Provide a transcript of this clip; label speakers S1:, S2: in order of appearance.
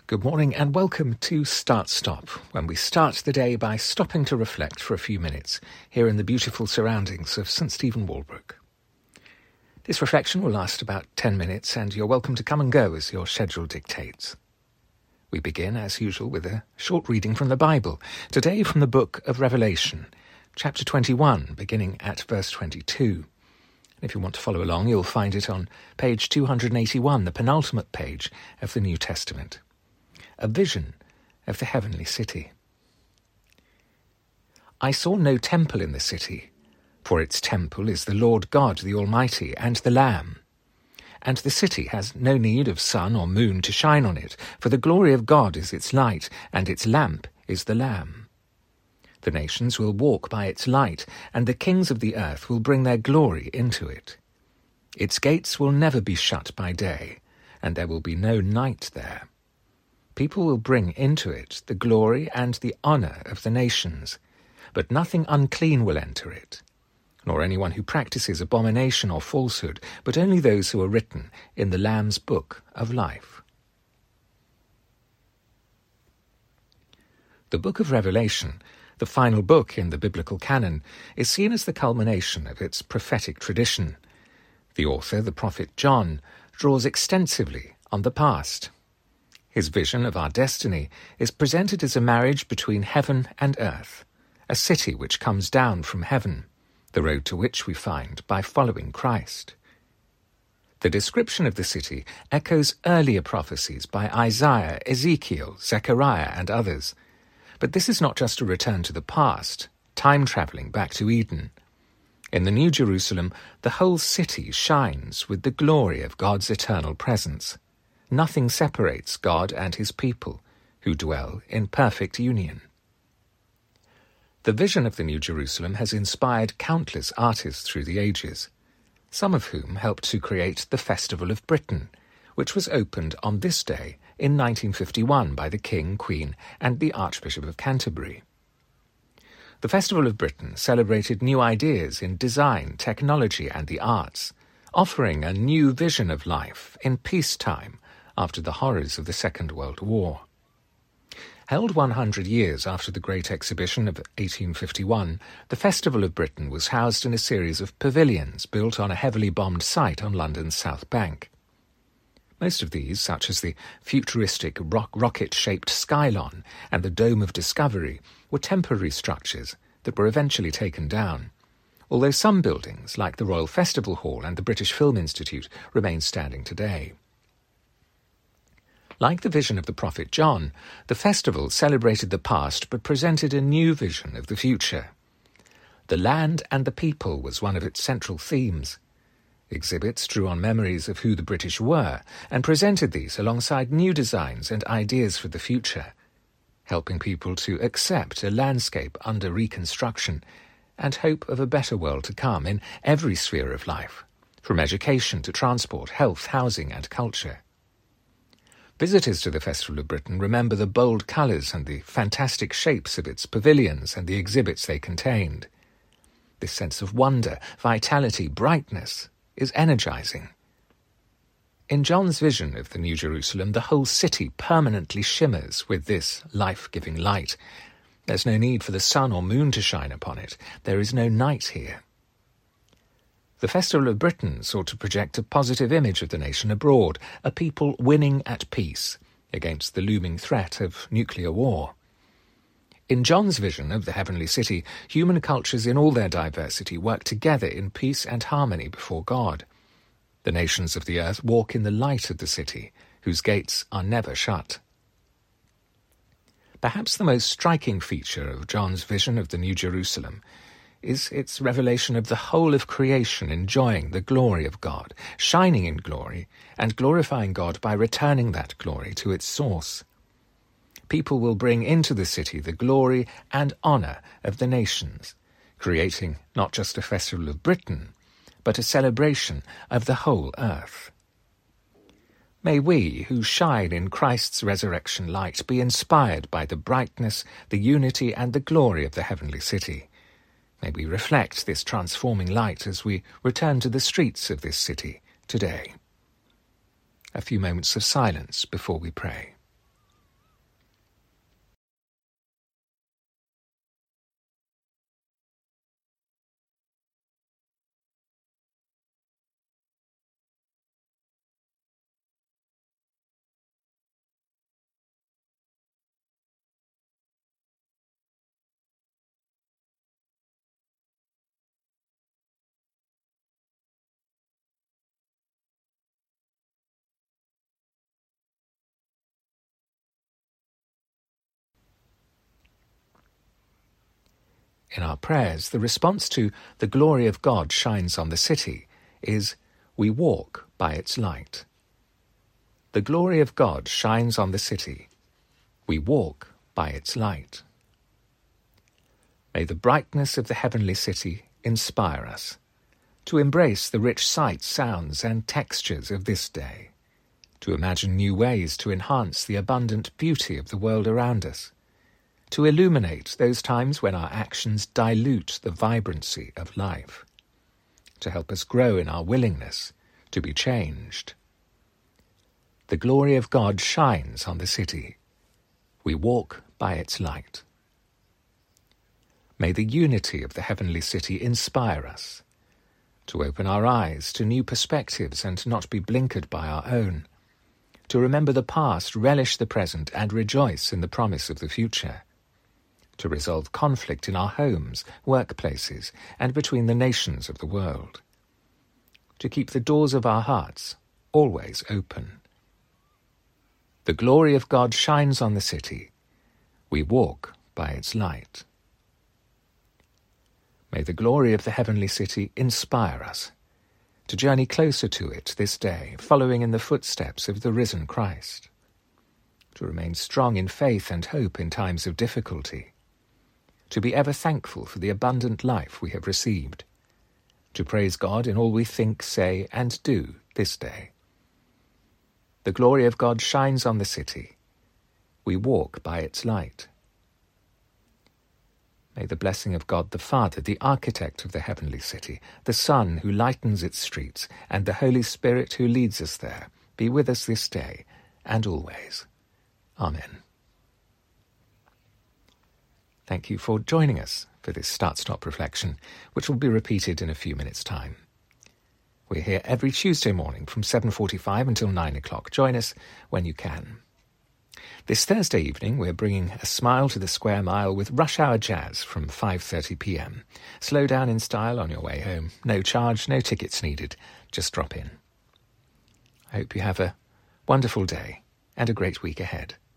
S1: Good morning and welcome to Start Stop, when we start the day by stopping to reflect for a few minutes here in the beautiful surroundings of St Stephen Walbrook. This reflection will last about 10 minutes and you're welcome to come and go as your schedule dictates. We begin, as usual, with a short reading from the Bible, today from the book of Revelation, chapter 21, beginning at verse 22. If you want to follow along, you'll find it on page 281, the penultimate page of the New Testament. A vision of the heavenly city. I saw no temple in the city, for its temple is the Lord God, the Almighty, and the Lamb. And the city has no need of sun or moon to shine on it, for the glory of God is its light, and its lamp is the Lamb. The nations will walk by its light, and the kings of the earth will bring their glory into it. Its gates will never be shut by day, and there will be no night there. People will bring into it the glory and the honour of the nations, but nothing unclean will enter it, nor anyone who practices abomination or falsehood, but only those who are written in the Lamb's book of life. The book of Revelation, the final book in the biblical canon, is seen as the culmination of its prophetic tradition. The author, the prophet John, draws extensively on the past. His vision of our destiny is presented as a marriage between heaven and earth, a city which comes down from heaven, the road to which we find by following Christ. The description of the city echoes earlier prophecies by Isaiah, Ezekiel, Zechariah, and others. But this is not just a return to the past, time-travelling back to Eden. In the New Jerusalem, the whole city shines with the glory of God's eternal presence. Nothing separates God and his people, who dwell in perfect union. The vision of the New Jerusalem has inspired countless artists through the ages, some of whom helped to create the Festival of Britain, which was opened on this day in 1951 by the King, Queen, and the Archbishop of Canterbury. The Festival of Britain celebrated new ideas in design, technology, and the arts, offering a new vision of life in peacetime after the horrors of the Second World War. Held 100 years after the Great Exhibition of 1851, the Festival of Britain was housed in a series of pavilions built on a heavily bombed site on London's South Bank. Most of these, such as the futuristic rocket-shaped Skylon and the Dome of Discovery, were temporary structures that were eventually taken down, although some buildings, like the Royal Festival Hall and the British Film Institute, remain standing today. Like the vision of the prophet John, the festival celebrated the past but presented a new vision of the future. The land and the people was one of its central themes. Exhibits drew on memories of who the British were and presented these alongside new designs and ideas for the future, helping people to accept a landscape under reconstruction and hope of a better world to come in every sphere of life, from education to transport, health, housing and culture. Visitors to the Festival of Britain remember the bold colours and the fantastic shapes of its pavilions and the exhibits they contained. This sense of wonder, vitality, brightness is energizing. In John's vision of the New Jerusalem, the whole city permanently shimmers with this life-giving light. There's no need for the sun or moon to shine upon it. There is no night here. The Festival of Britain sought to project a positive image of the nation abroad, a people winning at peace against the looming threat of nuclear war. In John's vision of the heavenly city, human cultures in all their diversity work together in peace and harmony before God. The nations of the earth walk in the light of the city, whose gates are never shut. Perhaps the most striking feature of John's vision of the New Jerusalem is its revelation of the whole of creation enjoying the glory of God, shining in glory, and glorifying God by returning that glory to its source. People will bring into the city the glory and honour of the nations, creating not just a Festival of Britain, but a celebration of the whole earth. May we, who shine in Christ's resurrection light, be inspired by the brightness, the unity and the glory of the heavenly city. May we reflect this transforming light as we return to the streets of this city today. A few moments of silence before we pray. in our prayers, the response to "the glory of God shines on the city" is, "We walk by its light." The glory of God shines on the city. We walk by its light. May the brightness of the heavenly city inspire us to embrace the rich sights, sounds, and textures of this day, to imagine new ways to enhance the abundant beauty of the world around us, to illuminate those times when our actions dilute the vibrancy of life, to help us grow in our willingness to be changed. The glory of God shines on the city. We walk by its light. May the unity of the heavenly city inspire us to open our eyes to new perspectives and not be blinkered by our own, to remember the past, relish the present, and rejoice in the promise of the future, to resolve conflict in our homes, workplaces, and between the nations of the world, to keep the doors of our hearts always open. The glory of God shines on the city. We walk by its light. May the glory of the heavenly city inspire us to journey closer to it this day, following in the footsteps of the risen Christ, to remain strong in faith and hope in times of difficulty, to be ever thankful for the abundant life we have received, to praise God in all we think, say, and do this day. The glory of God shines on the city. We walk by its light. May the blessing of God the Father, the architect of the heavenly city, the Son who lightens its streets, and the Holy Spirit who leads us there, be with us this day and always. Amen. Thank you for joining us for this Start-Stop reflection, which will be repeated in a few minutes' time. We're here every Tuesday morning from 7:45 until 9 o'clock. Join us when you can. This Thursday evening, we're bringing a smile to the square mile with Rush Hour Jazz from 5:30 p.m. Slow down in style on your way home. No charge, no tickets needed. Just drop in. I hope you have a wonderful day and a great week ahead.